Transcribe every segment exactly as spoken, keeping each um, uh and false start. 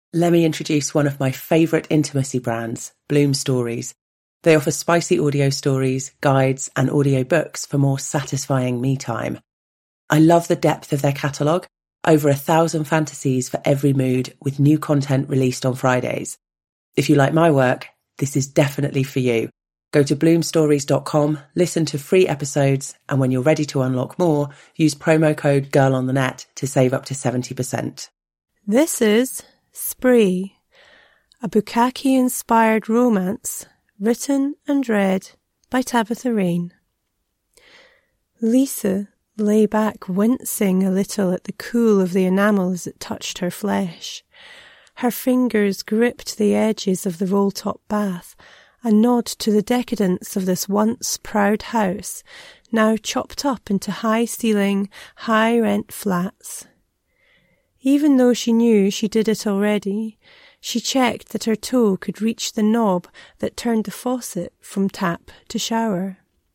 Let me introduce one of my favourite intimacy brands, Bloom Stories. They offer spicy audio stories, guides, and audio books for more satisfying me time. I love the depth of their catalogue, over a thousand fantasies for every mood, with new content released on Fridays. If you like my work, this is definitely for you. Go to bloom stories dot com, listen to free episodes, and when you're ready to unlock more, use promo code GIRLONTHENET to save up to seventy percent. This is Spree, a Bukkake-inspired romance written and read by Tabitha Rain. Lisa lay back, wincing a little at the cool of the enamel as it touched her flesh. Her fingers gripped the edges of the roll-top bath, a nod to the decadence of this once proud house, now chopped up into high-ceiling, high-rent flats. Even though she knew she did it already, she checked that her toe could reach the knob that turned the faucet from tap to shower.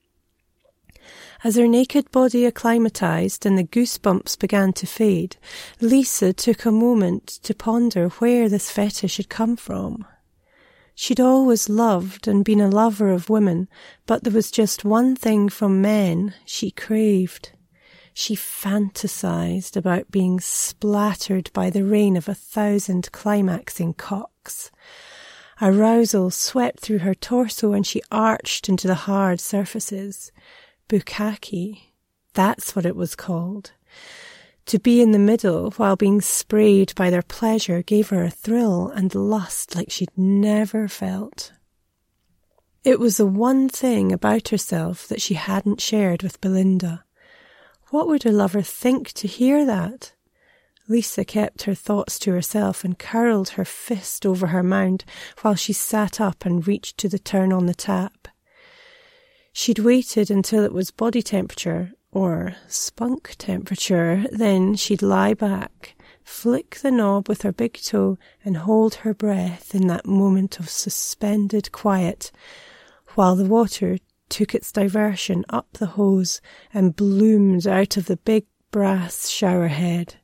As her naked body acclimatized and the goosebumps began to fade, Lisa took a moment to ponder where this fetish had come from. She'd always loved and been a lover of women, but there was just one thing from men she craved. She fantasized about being splattered by the rain of a thousand climaxing cocks. Arousal swept through her torso and she arched into the hard surfaces. Bukkake, that's what it was called. To be in the middle while being sprayed by their pleasure gave her a thrill and lust like she'd never felt. It was the one thing about herself that she hadn't shared with Belinda. What would her lover think to hear that? Lisa kept her thoughts to herself and curled her fist over her mound while she sat up and reached to the turn on the tap. She'd waited until it was body temperature, or spunk temperature, then she'd lie back, flick the knob with her big toe and hold her breath in that moment of suspended quiet, while the water took its diversion up the hose and bloomed out of the big brass shower head.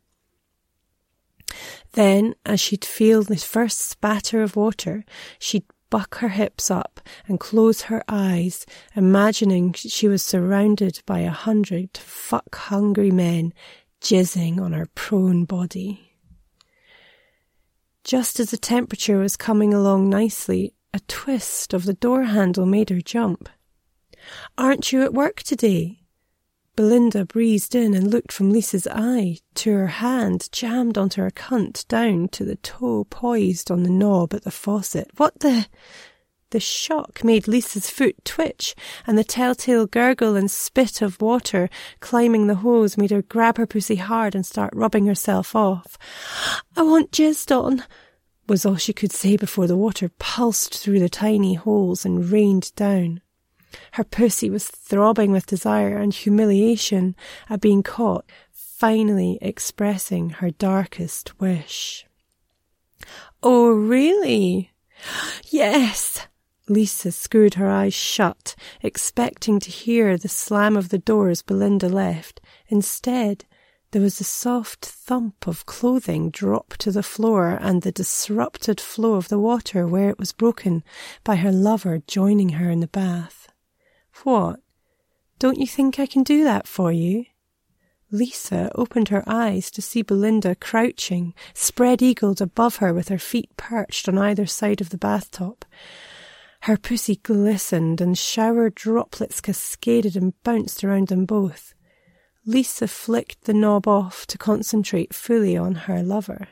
Then, as she'd feel the first spatter of water, she'd buck her hips up and close her eyes, imagining she was surrounded by a hundred fuck-hungry men jizzing on her prone body. Just as the temperature was coming along nicely, a twist of the door handle made her jump. "Aren't you at work today?" Belinda breezed in and looked from Lisa's eye to her hand jammed onto her cunt down to the toe poised on the knob at the faucet. What the... The shock made Lisa's foot twitch, and the telltale gurgle and spit of water climbing the hose made her grab her pussy hard and start rubbing herself off. "I want jizzed on," was all she could say before the water pulsed through the tiny holes and rained down. Her pussy was throbbing with desire and humiliation at being caught, finally expressing her darkest wish. "Oh, really?" "Yes." Lisa screwed her eyes shut, expecting to hear the slam of the door as Belinda left. Instead, there was a soft thump of clothing drop to the floor and the disrupted flow of the water where it was broken by her lover joining her in the bath. "What? Don't you think I can do that for you?" Lisa opened her eyes to see Belinda crouching, spread-eagled above her with her feet perched on either side of the bathtub. Her pussy glistened and shower droplets cascaded and bounced around them both. Lisa flicked the knob off to concentrate fully on her lover.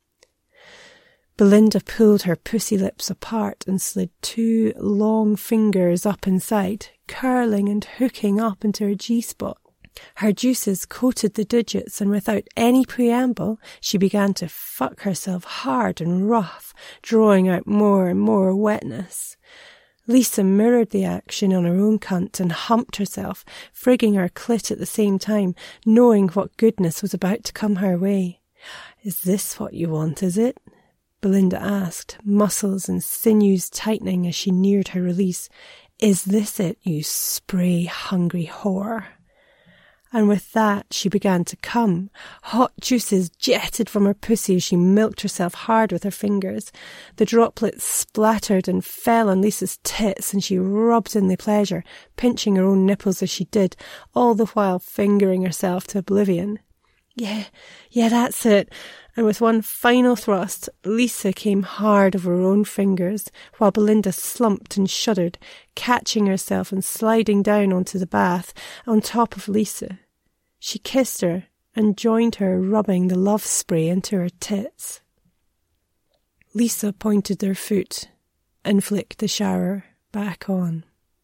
Belinda pulled her pussy lips apart and slid two long fingers up inside, curling and hooking up into her G-spot. Her juices coated the digits, and without any preamble, she began to fuck herself hard and rough, drawing out more and more wetness. Lisa mirrored the action on her own cunt and humped herself, frigging her clit at the same time, knowing what goodness was about to come her way. "Is this what you want, is it?" Belinda asked, muscles and sinews tightening as she neared her release. "Is this it, you spray-hungry whore?" And with that she began to come. Hot juices jetted from her pussy as she milked herself hard with her fingers. The droplets splattered and fell on Lisa's tits, and she rubbed in the pleasure, pinching her own nipples as she did, all the while fingering herself to oblivion. Yeah, yeah, that's it. And with one final thrust, Lisa came hard over her own fingers, while Belinda slumped and shuddered, catching herself and sliding down onto the bath on top of Lisa. She kissed her and joined her, rubbing the love spray into her tits. Lisa pointed her foot and flicked the shower back on.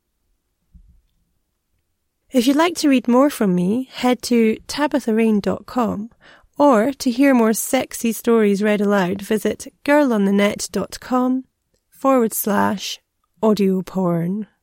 If you'd like to read more from me, head to tabitha rain dot com, or to hear more sexy stories read aloud, visit girlonthenet.com forward slash audio porn.